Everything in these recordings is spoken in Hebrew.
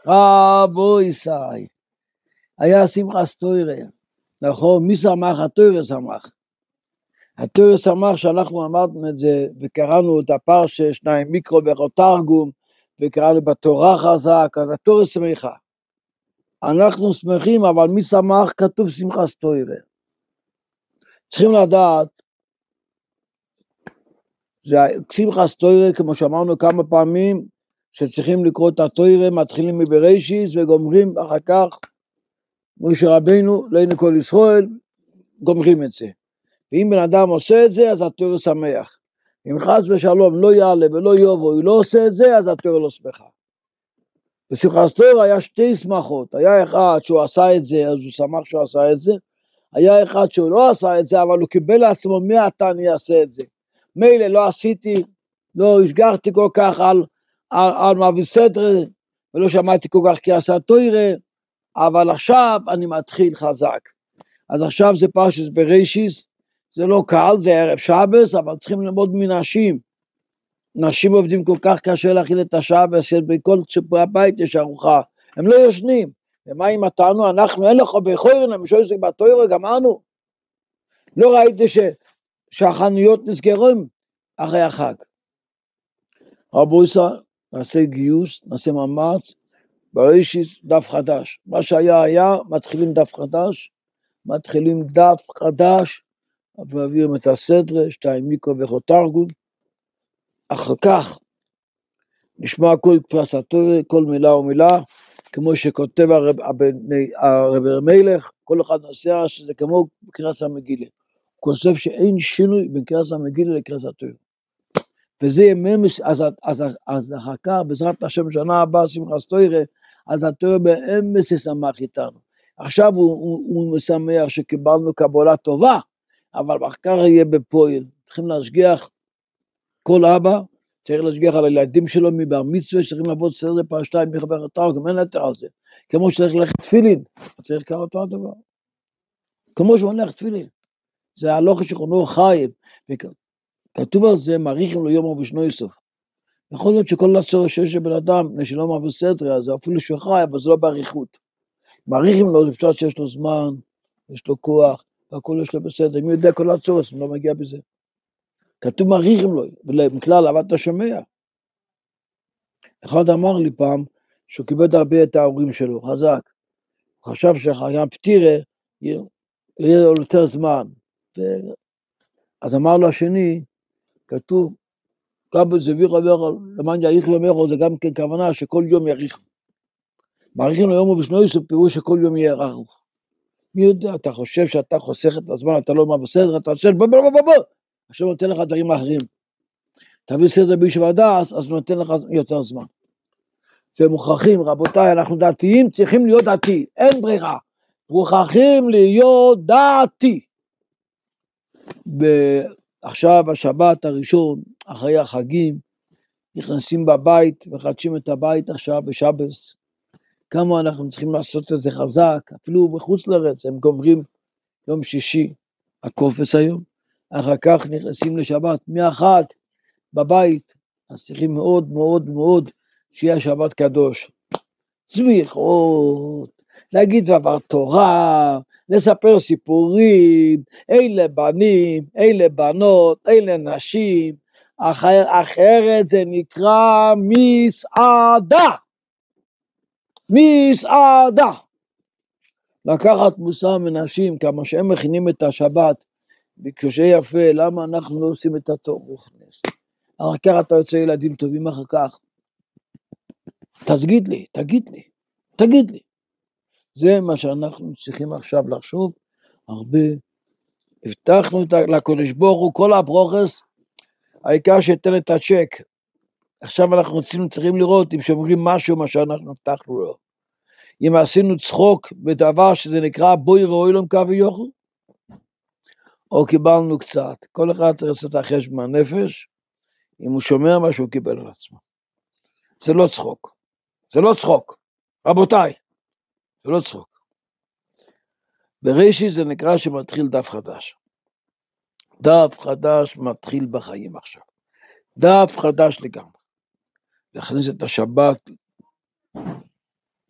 רבו ישראל, היה שמחת תורה, נכון? מי שמח? התורה שמח. התורה שמח שאנחנו אמרנו את זה, וקראנו את הפרשה, שניים מיקרו ותרגום, וקראנו בתורה חזק, אז התורה שמחה. אנחנו שמחים, אבל מי שמח? כתוב שמחת תורה. צריכים לדעת, שמחת תורה, כמו שאמרנו כמה פעמים, שצריכים לקרוא את התורה, מתחילים מבראשית וגומרים אחר כך, משה רבינו, לעיני כל ישראל, גומרים את זה. ואם בן אדם עושה את זה, אז התורה שמח. אם חס ושלום לא יעלה ולא יבוא, הוא לא עושה את זה, אז התורה לא שמחה. בשמחת תורה היה שתי שמחות, היה אחד שהוא עשה את זה, אז הוא שמח שהוא עשה את זה, היה אחד שהוא לא עשה את זה, אבל הוא קיבל לעצמו מעתה אני אעשה את זה. מילא לא עשיתי, לא השגחתי כל כך על מעביד סתר, ולא שמעתי כל כך כי עשה תורה, אבל עכשיו אני מתחיל חזק. אז עכשיו זה פרשת בראשית, זה לא קל, זה ערב שבת, אבל צריכים ללמוד מנשים. נשים עובדים כל כך קשה להכיל את השבת, שבכל ציפורי הבית יש ארוחה. הם לא ישנים. ומה אם אתנו? אנחנו אין לך בחורן, המשוי עסק בתוירה, גמרנו. לא ראיתי שהחנויות נסגרים אחרי החג. רבו ישראל, נעשה גיוס, נעשה מאמץ, בראשית דף חדש. מה שהיה היה, מתחילים דף חדש, ומביאים את הסדרה, שתיים מיקרו ותרגום. אחר כך נשמע כל פרס התורה, כל מילה ומילה, כמו שכותב הרב מלך, כל אחד נוסע שזה כמו בקריאת המגילה. הוא חושב שאין שינוי בין קריאת המגילה לקריאת התורה. וזה יממס, אז אחר כך, בעזרת השם שנה הבאה, שמחת תורה, אז התורה באמס ישמח איתנו. עכשיו הוא משמח שקיבלנו קבלה טובה, אבל אחר כך יהיה בפועל. צריכים להשגיח כל אבא, צריך להשגיח על הילדים שלו מבר מצווה, צריכים לעבוד סדר פרשתיים מחבר התרגום, אין יותר על זה. כמו שצריך ללכת תפילין, צריך לקרוא אותו הדבר. כמו שהוא הולך תפילין. זה הלוך שכונו חיים. כתוב על זה, מעריכים לו יום ובשנו יסוף. יכול להיות שכל הצורך שיש לבן אדם, שלא מעביר סדר, זה אפילו שהוא חי, אבל זה לא בעריכות. מעריכים לו, זה פשוט שיש לו זמן, יש לו כוח, והכל יש לו בסדר. מי יודע כל הצורך, הוא לא מגיע בזה. כתוב מעריכים לו, ובכלל אהבת אתה שומע. אחד אמר לי פעם, שהוא קיבל הרבה את ההורים שלו, חזק. הוא חשב שחיים פטירה, יהיה לו יותר זמן. אז אמר לו השני, כתוב, גם בזביר אומר, למען יאריך ימיך, זה גם כן כוונה שכל יום יאריך. מעריכים לו יום ובשנו יסוף, פירוש שכל יום יהיה ארוך. מי יודע, אתה חושב שאתה חוסך את הזמן, אתה לא מה בסדר, אתה חושב, בוא, עכשיו נותן לך דברים אחרים. תביא סדר בישוב הדס, אז נותן לך יותר זמן. זה מוכרחים, רבותיי, אנחנו דתיים, צריכים להיות דתי, אין ברירה. מוכרחים להיות דתי. עכשיו השבת הראשון, אחרי החגים, נכנסים בבית, מחדשים את הבית עכשיו בשבס. כמה אנחנו צריכים לעשות את זה חזק, אפילו בחוץ לארץ, הם גומרים יום שישי, הקופס היום, אחר כך נכנסים לשבת, מהחג בבית, אז צריכים מאוד מאוד מאוד שיהיה שבת קדוש. צמיחות, להגיד דבר תורה, לספר סיפורים, אלה בנים, אלה בנות, אלה נשים, אחרת זה נקרא מסעדה. מסעדה. לקחת מוסר מנשים, כמה שהם מכינים את השבת, בקושי יפה, למה אנחנו לא עושים את התור רוחנס? אחר כך אתה יוצא ילדים טובים אחר כך. תגיד לי. זה מה שאנחנו צריכים עכשיו לחשוב, הרבה. הבטחנו לקדוש ברוך הוא, כל הברוכס, העיקר שתן את הצ'ק. עכשיו אנחנו צריכים לראות אם שומרים משהו מה שאנחנו הבטחנו לו. אם עשינו צחוק בדבר שזה נקרא בוי ראוי להם קו ויוכל, או קיבלנו קצת. כל אחד צריך לעשות החשבון מהנפש, אם הוא שומע מה שהוא קיבל על עצמו. זה לא צחוק. רבותיי, זה לא צחוק. בראשית זה נקרא שמתחיל דף חדש. דף חדש מתחיל בחיים עכשיו. דף חדש לגמרי. להכניס את השבת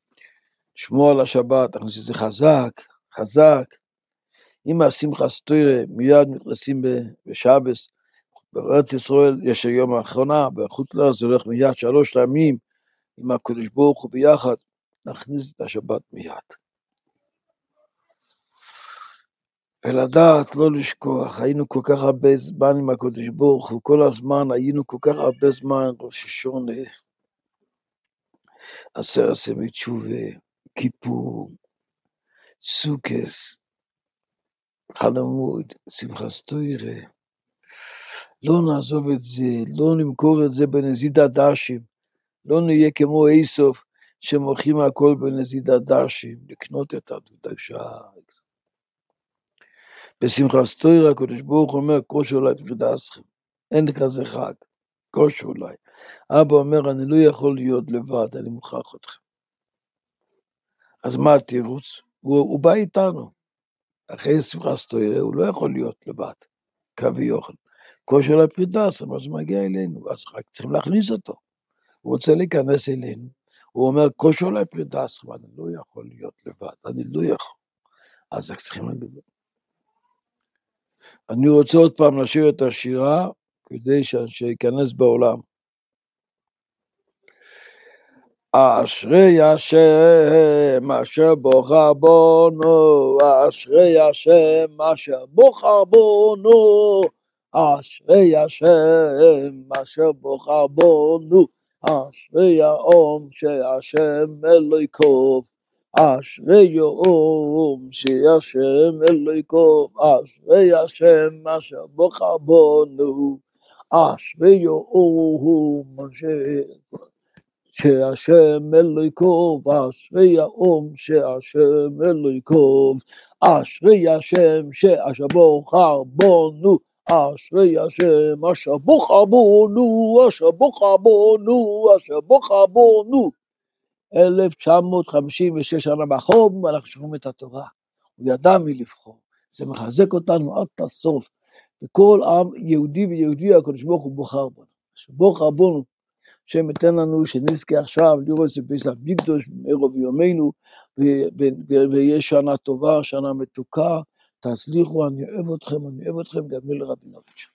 שמור על השבת, נכניס את זה חזק, חזק. אם השמחת תורה מיד נכנסים בשבס, בארץ ישראל יש היום האחרונה, בחוץ לארץ זה הולך מיד 3 ימים, עם הקדוש ברוך הוא ביחד, נכניס את השבת מיד. ולדעת, לא לשכוח, היינו כל כך הרבה זמן עם הקדוש ברוך הוא, כל הזמן היינו כל כך הרבה זמן, ראש השונה, עשרת ימי תשובה, כיפור, סוכות, חול המועד, שמחת תורה. לא נעזוב את זה, לא נמכור את זה בנזיד עדשים, לא נהיה כמו איסוף שמוכרים הכל בנזיד עדשים, לקנות את הקדושה. בשמחת תורה הקדוש ברוך הוא אומר, כושר אולי פרידתכם, אין כזה חג, כושר אולי. אבא אומר, אני לא יכול להיות לבד, אני מוכרח אתכם. אז מה התירוץ? הוא בא איתנו. אחרי שמחת תורה הוא לא יכול להיות לבד, כבי יוכל. כושר אולי פרידתכם, אז הוא מגיע אלינו, אז רק צריכים להכניס אותו. הוא רוצה להיכנס אלינו. הוא אומר, כושר אולי פרידתכם, אני לא יכול להיות לבד, אני לא יכול. אז צריכים להגיד. אני רוצה עוד פעם לשיר את השירה, כדי שיכנס בעולם. אשרי השם אשר בוחר בנו, אשרי השם אשר בוחר בנו, אשרי השם אשר בוחר בנו, אשרי האום שהשם אלוהינו, אשרי יום שהשם אלוהינו, אשרי השם אשר בוחר בנו, אשרי יום שהשם אלוהינו, אשרי האום שהשם אלוהינו, אשרי השם שאשר בוחר בנו, אשרי השם אשר בוחר בנו, אשר בוחר בנו, אשר בוחר בנו. 1956 שנה בחום, ואנחנו שומעים את התורה. הוא ידע מי לבחור. זה מחזק אותנו עד הסוף. וכל עם יהודי ויהודי, הקדוש ברוך הוא בוחר בנו. שבוחר בנו, השם ייתן לנו שנזכה עכשיו לראות את בית המקדש בערב יומנו, ויש שנה טובה, שנה מתוקה. תצליחו, אני אוהב אתכם, גם לרבינוביץ'.